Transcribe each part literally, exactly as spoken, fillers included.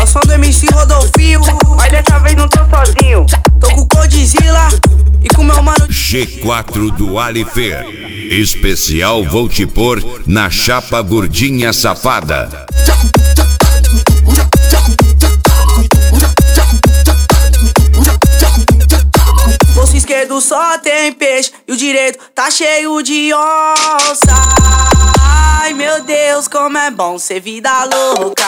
o som do M C Rodolfinho, mas dessa vez não tô sozinho. tô com o Godzilla e com meu mano G quatro do Alifer. Especial vou te pôr na chapa gordinha safada. bolso esquerdo só tem peixe e o direito tá cheio de onça. Ai meu Deus, como é bom ser vida louca.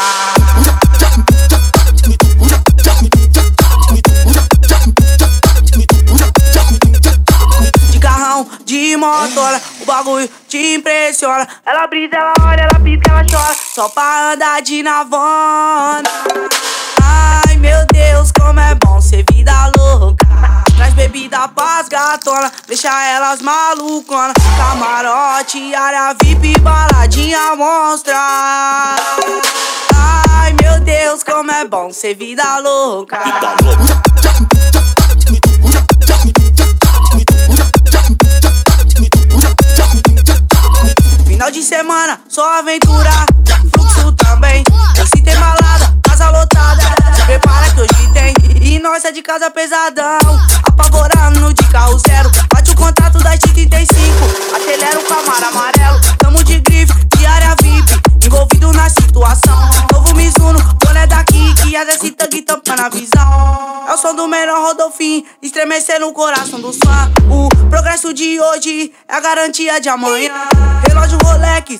De carrão, de motora, o bagulho te impressiona. Ela brisa, ela olha, ela pisca, ela chora, só pra andar de navona. Ai meu Deus, como é bom ser vida louca. Traz bebida pras gatona, deixa elas malucona. Camarote, área V I P, baladinha monstra. Ai meu Deus, como é bom ser vida louca. Final de semana, só aventura, fluxo também. Esse tem balada, casa lotada, se prepara que hoje tem. E nós é de casa pesadão, apavorando de carro zero. Bate o contato das trinta e cinco, acelera o Camaro amarelo. Tamo de grife, de área V I P, envolvido na situação. Novo Mizuno, boné daqui, que as esse tanque tampando a visão. É o som do menor Rodolfinho, estremecendo o coração do fã. O progresso de hoje é a garantia de amanhã. Relógio Rolex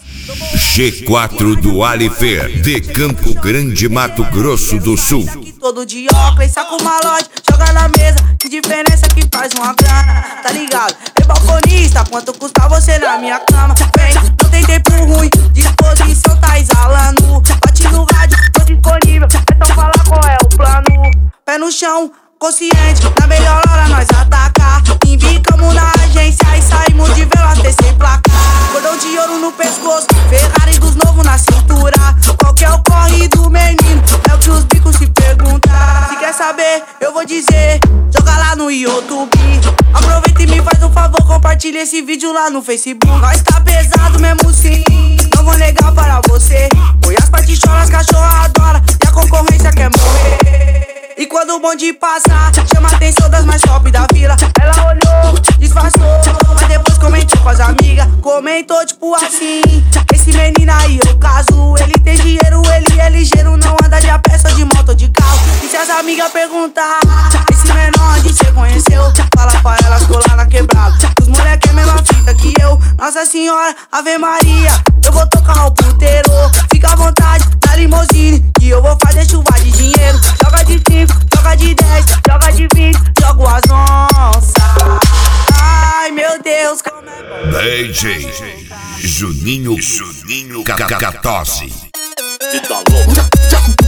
G quatro do Alifer, de Campo Grande, Mato Grosso do Sul. todo de óculos, saca uma loja, joga na mesa. Que diferença que faz uma grana, tá ligado? É balconista, quanto custa você na minha cama? Vem, não tem tempo ruim, disposição tá exalando. Bate no rádio, tô disponível, então fala qual é o plano. Pé no chão, consciente, na melhor hora nós atacar. Embicamos na agência e saímos de vela até sem placar. Cordão de ouro no pescoço, Ferrari dos novos na cintura. Qual que é o corre do menino? É o que os bicos se perguntam. Se quer saber, eu vou dizer, joga lá no YouTube. Aproveita e me faz um favor, compartilha esse vídeo lá no Facebook. Nós tá pesado mesmo sim, não vou negar para você. Foi as particholas, as cachorra adora e a concorrência quer morrer. E quando o bonde passar, chama a atenção das mais top da vila. Ela olhou, disfarçou, mas depois comentou com as amigas. Comentou tipo assim, esse menino aí eu caso. Ele tem dinheiro, ele é ligeiro, não anda de a pé, só de moto ou de carro. E se as amigas perguntar, esse menor onde cê conheceu? Fala pra elas colar na quebrada, os moleque é a mesma fita que eu. Nossa senhora, Ave Maria, eu vou tocar o puteiro. Fica à vontade, na limousine, que eu vou fazer chuva de dinheiro. Joga de cinco, joga de dez, joga de vinte, jogo as onças. Ai meu Deus, como é bom. D J Juninho Juninho Cacatose. Vida louca.